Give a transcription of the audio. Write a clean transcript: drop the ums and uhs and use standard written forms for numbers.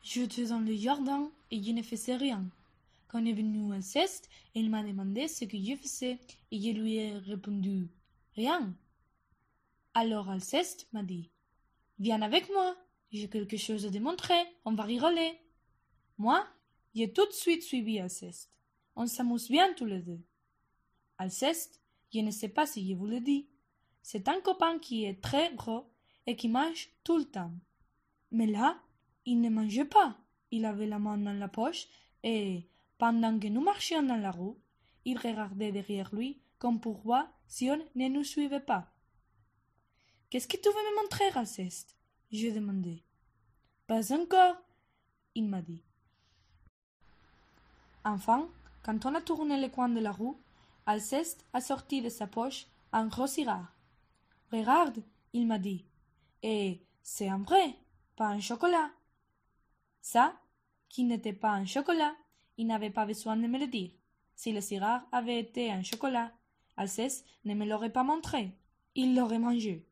J'étais dans le jardin et je ne faisais rien. Quand est venu Alceste, il m'a demandé ce que je faisais et je lui ai répondu « Rien ». Alors Alceste m'a dit « Viens avec moi, j'ai quelque chose à te montrer, on va rigoler ». Moi, j'ai tout de suite suivi Alceste. On s'amuse bien tous les deux. Alceste, je ne sais pas si je vous le dis, c'est un copain qui est très gros et qui mange tout le temps. Mais là, il ne mangeait pas. Il avait la main dans la poche et, pendant que nous marchions dans la rue, il regardait derrière lui comme pour voir si on ne nous suivait pas. « Qu'est-ce que tu veux me montrer, Alceste ?» je demandai. « Pas encore, » il m'a dit. Enfin, quand on a tourné le coin de la rue, Alceste a sorti de sa poche un gros cigare. « Regarde, » il m'a dit, « et c'est un vrai, pas un chocolat. » Ça, qui n'était pas un chocolat, il n'avait pas besoin de me le dire. Si le cigare avait été un chocolat, Alceste ne me l'aurait pas montré. Il l'aurait mangé.